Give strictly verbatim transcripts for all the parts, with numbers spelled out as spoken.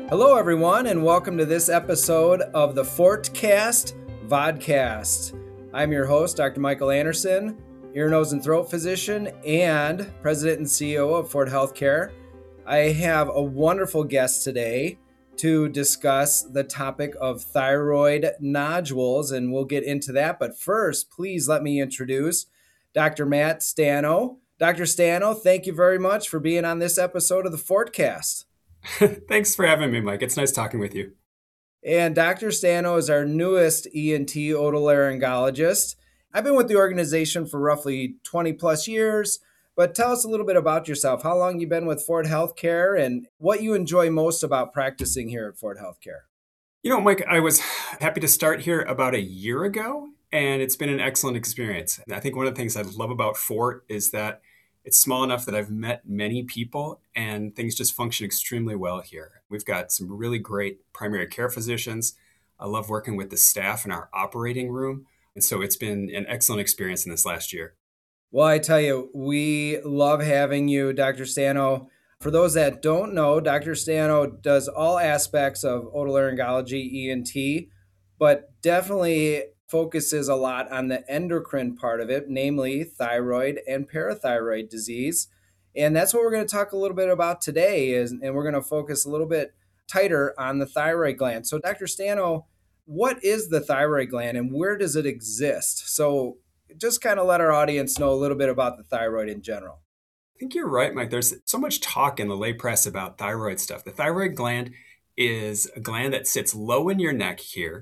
Hello, everyone, and welcome to this episode of the Fortcast Vodcast. I'm your host, Doctor Michael Anderson, ear, nose, and throat physician and president and C E O of Fort Healthcare. I have a wonderful guest today to discuss the topic of thyroid nodules, and we'll get into that. But first, please let me introduce Doctor Matt Stano. Doctor Stano, thank you very much for being on this episode of the Fortcast. Thanks for having me, Mike. It's nice talking with you. And Doctor Stano is our newest E N T otolaryngologist. I've been with the organization for roughly twenty plus years, but tell us a little bit about yourself. How long you've been with Fort Healthcare and what you enjoy most about practicing here at Fort Healthcare. You know, Mike, I was happy to start here about a year ago, and it's been an excellent experience. I think one of the things I love about Fort is that it's small enough that I've met many people and things just function extremely well here. We've got some really great primary care physicians. I love working with the staff in our operating room. And so it's been an excellent experience in this last year. Well, I tell you, we love having you, Doctor Stano. For those that don't know, Doctor Stano does all aspects of otolaryngology, E N T, but definitely focuses a lot on the endocrine part of it, namely thyroid and parathyroid disease. And that's what we're going to talk a little bit about today, is, and we're going to focus a little bit tighter on the thyroid gland. So, Doctor Stano, what is the thyroid gland and where does it exist? So, just kind of let our audience know a little bit about the thyroid in general. I think you're right, Mike. There's so much talk in the lay press about thyroid stuff. The thyroid gland is a gland that sits low in your neck here,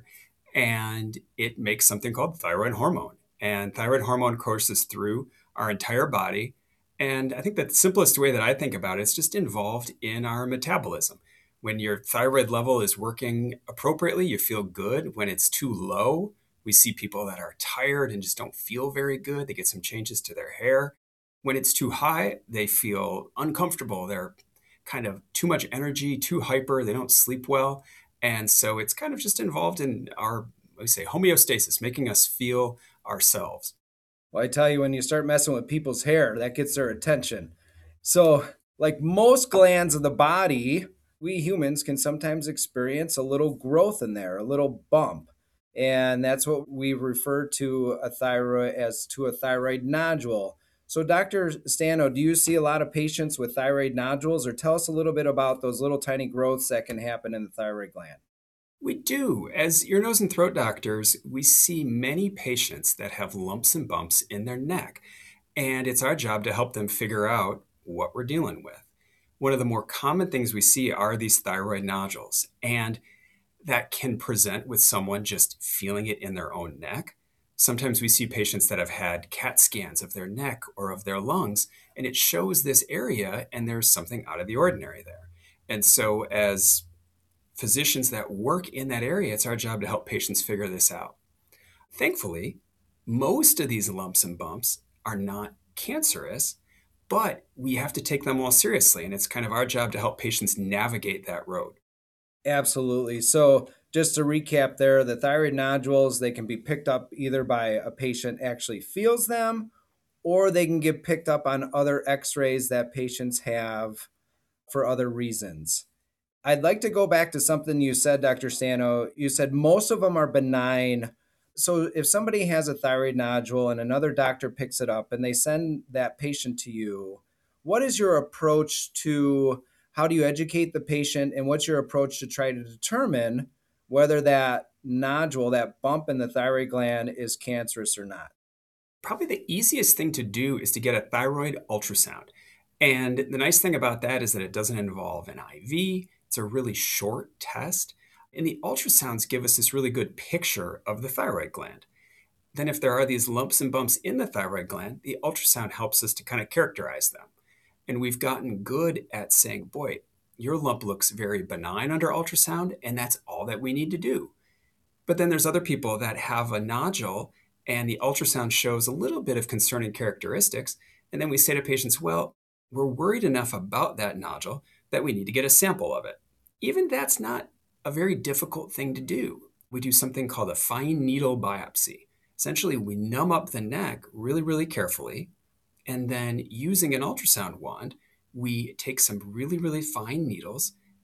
and it makes something called thyroid hormone. And thyroid hormone courses through our entire body. And I think the simplest way that I think about it is just involved in our metabolism. When your thyroid level is working appropriately, you feel good. When it's too low, we see people that are tired and just don't feel very good. They get some changes to their hair. When it's too high, they feel uncomfortable. They're kind of too much energy, too hyper. They don't sleep well. And so it's kind of just involved in our, we say, homeostasis, making us feel ourselves. Well, I tell you, when you start messing with people's hair, that gets their attention. So, like most glands of the body, we humans can sometimes experience a little growth in there, a little bump. And that's what we refer to a thyroid as to a thyroid nodule. So, Doctor Stano, do you see a lot of patients with thyroid nodules, or tell us a little bit about those little tiny growths that can happen in the thyroid gland? We do. As ear, nose, and throat doctors, we see many patients that have lumps and bumps in their neck. And it's our job to help them figure out what we're dealing with. One of the more common things we see are these thyroid nodules. And that can present with someone just feeling it in their own neck. Sometimes we see patients that have had CAT scans of their neck or of their lungs, and it shows this area, and there's something out of the ordinary there. And so as physicians that work in that area, it's our job to help patients figure this out. Thankfully, most of these lumps and bumps are not cancerous, but we have to take them all seriously, and it's kind of our job to help patients navigate that road. Absolutely. So, just to recap there, the thyroid nodules, they can be picked up either by a patient actually feels them, or they can get picked up on other x-rays that patients have for other reasons. I'd like to go back to something you said, Doctor Stano. You said most of them are benign. So if somebody has a thyroid nodule and another doctor picks it up and they send that patient to you, what is your approach to how do you educate the patient, and what's your approach to try to determine whether that nodule, that bump in the thyroid gland, is cancerous or not? Probably the easiest thing to do is to get a thyroid ultrasound. And the nice thing about that is that it doesn't involve an I V. It's a really short test. And the ultrasounds give us this really good picture of the thyroid gland. Then if there are these lumps and bumps in the thyroid gland, the ultrasound helps us to kind of characterize them. And we've gotten good at saying, boy, your lump looks very benign under ultrasound, and that's all that we need to do. But then there's other people that have a nodule, and the ultrasound shows a little bit of concerning characteristics. And then we say to patients, well, we're worried enough about that nodule that we need to get a sample of it. Even that's not a very difficult thing to do. We do something called a fine needle biopsy. Essentially, we numb up the neck really, really carefully. And then using an ultrasound wand, we take some really, really fine needles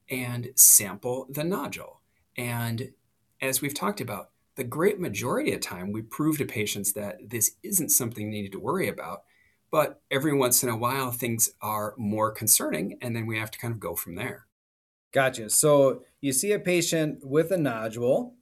and sample the nodule. And as we've talked about, the great majority of time, we prove to patients that this isn't something they need to worry about. But every once in a while, things are more concerning, and then we have to kind of go from there. Gotcha. So you see a patient with a nodule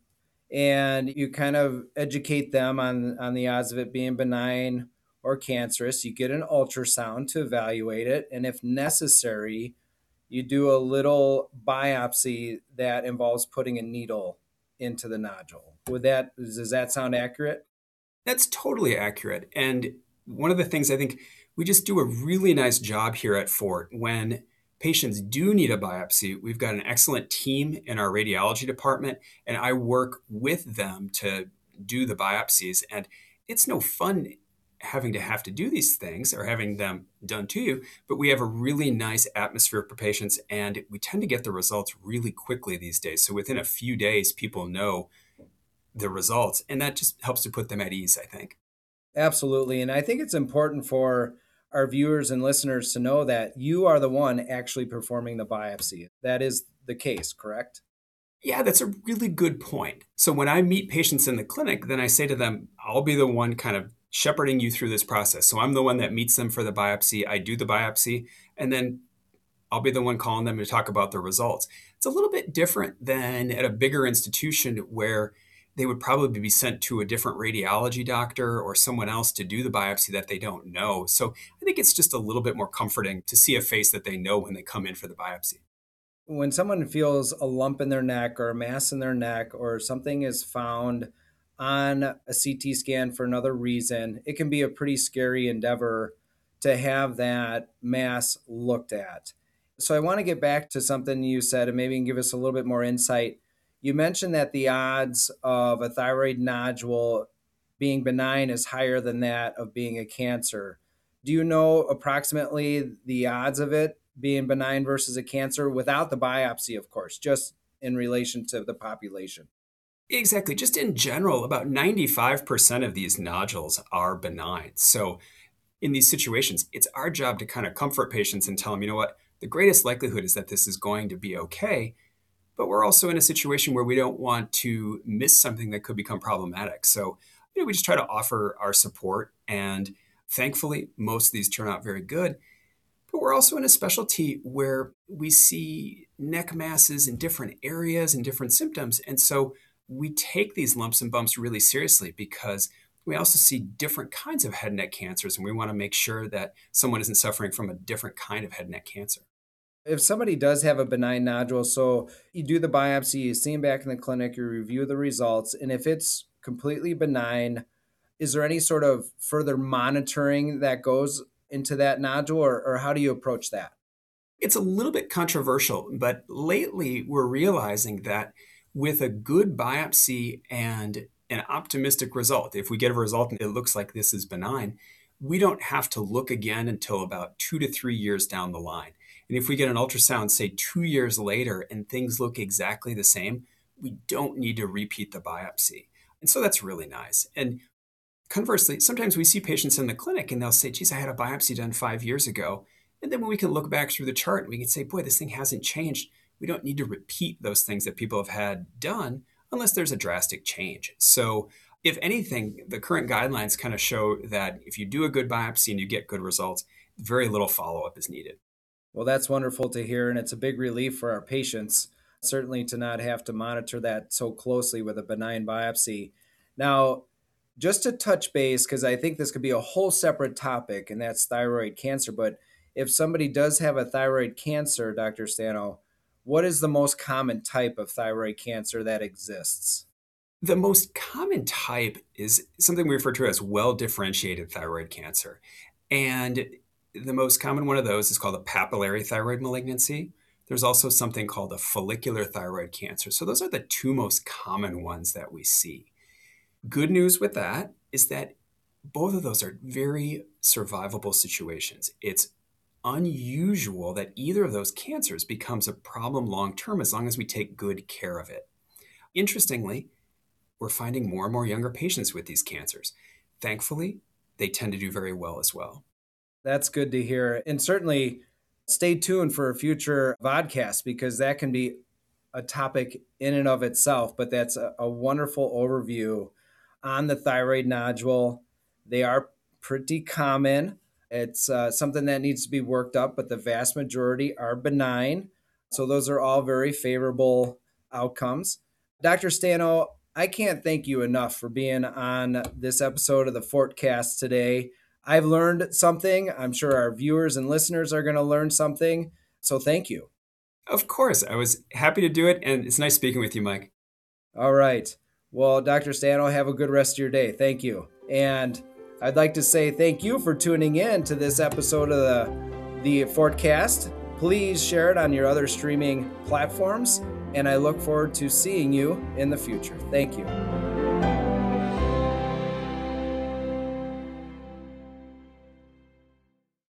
and you kind of educate them on, on the odds of it being benign or cancerous. You get an ultrasound to evaluate it. And if necessary, you do a little biopsy that involves putting a needle into the nodule. Would that, does that sound accurate? That's totally accurate. And one of the things I think we just do a really nice job here at Fort when patients do need a biopsy. We've got an excellent team in our radiology department, and I work with them to do the biopsies. And it's no fun having to have to do these things or having them done to you, but we have a really nice atmosphere for patients, and we tend to get the results really quickly these days. So within a few days, people know the results, and that just helps to put them at ease, I think. Absolutely. And I think it's important for our viewers and listeners to know that you are the one actually performing the biopsy. That is the case, correct? Yeah, that's a really good point. So when I meet patients in the clinic, then I say to them, I'll be the one kind of shepherding you through this process. So I'm the one that meets them for the biopsy. I do the biopsy, and then I'll be the one calling them to talk about the results. It's a little bit different than at a bigger institution where they would probably be sent to a different radiology doctor or someone else to do the biopsy that they don't know. So I think it's just a little bit more comforting to see a face that they know when they come in for the biopsy. When someone feels a lump in their neck or a mass in their neck or something is found on a C T scan for another reason, it can be a pretty scary endeavor to have that mass looked at. So I want to get back to something you said and maybe you can give us a little bit more insight. You mentioned that the odds of a thyroid nodule being benign is higher than that of being a cancer. Do you know approximately the odds of it being benign versus a cancer without the biopsy, of course, just in relation to the population? Exactly. Just in general, about ninety-five percent of these nodules are benign. So in these situations, it's our job to kind of comfort patients and tell them, you know what, the greatest likelihood is that this is going to be okay. But we're also in a situation where we don't want to miss something that could become problematic. So, you know, we just try to offer our support. And thankfully, most of these turn out very good. But we're also in a specialty where we see neck masses in different areas and different symptoms. And so we take these lumps and bumps really seriously because we also see different kinds of head and neck cancers. And we want to make sure that someone isn't suffering from a different kind of head and neck cancer. If somebody does have a benign nodule, so you do the biopsy, you see them back in the clinic, you review the results, and if it's completely benign, is there any sort of further monitoring that goes into that nodule, or, or how do you approach that? It's a little bit controversial, but lately we're realizing that with a good biopsy and an optimistic result, if we get a result and it looks like this is benign, we don't have to look again until about two to three years down the line. And if we get an ultrasound, say two years later, and things look exactly the same, we don't need to repeat the biopsy. And so that's really nice. And conversely, sometimes we see patients in the clinic and they'll say, geez, I had a biopsy done five years ago. And then when we can look back through the chart, we can say, boy, this thing hasn't changed. We don't need to repeat those things that people have had done unless there's a drastic change. So if anything, the current guidelines kind of show that if you do a good biopsy and you get good results, very little follow-up is needed. Well, that's wonderful to hear, and it's a big relief for our patients, certainly to not have to monitor that so closely with a benign biopsy. Now, just to touch base, because I think this could be a whole separate topic, and that's thyroid cancer. But if somebody does have a thyroid cancer, doctor Stano, what is the most common type of thyroid cancer that exists? The most common type is something we refer to as well-differentiated thyroid cancer. And the most common one of those is called a papillary thyroid malignancy. There's also something called a follicular thyroid cancer. So those are the two most common ones that we see. Good news with that is that both of those are very survivable situations. It's unusual that either of those cancers becomes a problem long term as long as we take good care of it. Interestingly, we're finding more and more younger patients with these cancers. Thankfully, they tend to do very well as well. That's good to hear. And certainly, stay tuned for a future vodcast because that can be a topic in and of itself, but that's a, a wonderful overview on the thyroid nodule. They are pretty common. It's uh, something that needs to be worked up, but the vast majority are benign. So those are all very favorable outcomes. Doctor Stano, I can't thank you enough for being on this episode of the Fortcast today. I've learned something. I'm sure our viewers and listeners are going to learn something. So thank you. Of course, I was happy to do it, and it's nice speaking with you, Mike. All right. Well, Doctor Stano, have a good rest of your day. Thank you. And I'd like to say thank you for tuning in to this episode of the, the Fortcast. Please share it on your other streaming platforms, and I look forward to seeing you in the future. Thank you.